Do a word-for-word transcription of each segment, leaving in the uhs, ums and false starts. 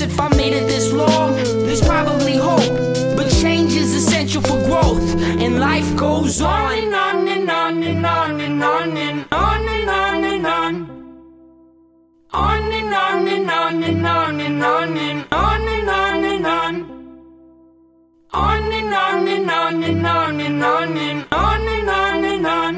guess if I made it this long, there's probably hope. But change is essential for growth, and life goes on and on and on and on and on and on and on and on. On and on and on and on and on and on and on and on. On and on and on and on and on and on and on and on.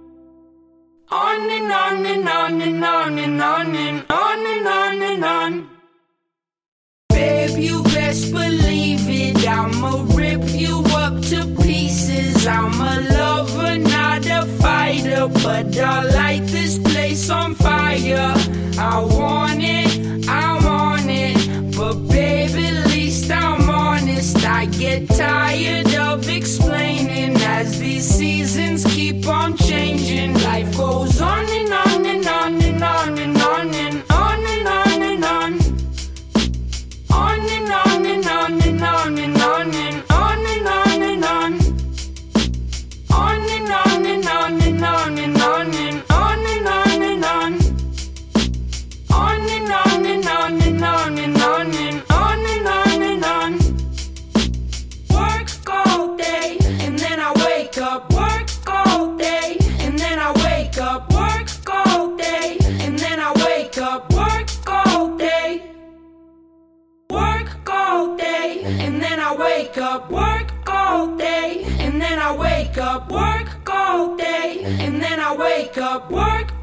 On and on and on and on and on and on and on and on. Babe, you best believe it, I'ma rip you up to pieces. I'm a lover, not a fighter, but I'll light this place on fire. I want it, I want it, but babe, at least I'm honest. I get tired of explaining as these seasons keep on changing. Life goes on and on and on and on and on and on and on and on. On and on and on and on and on and on and on and on. On and on and on and on and on and on and on and on. On and on and on and on and on and on and on and on. Work all day and then I wake up. Work all day and then I wake up. Work all day and then I wake up. Work all day. Work all day and then I wake up. Work all day and then I wake up. Work all day and then I wake up. Work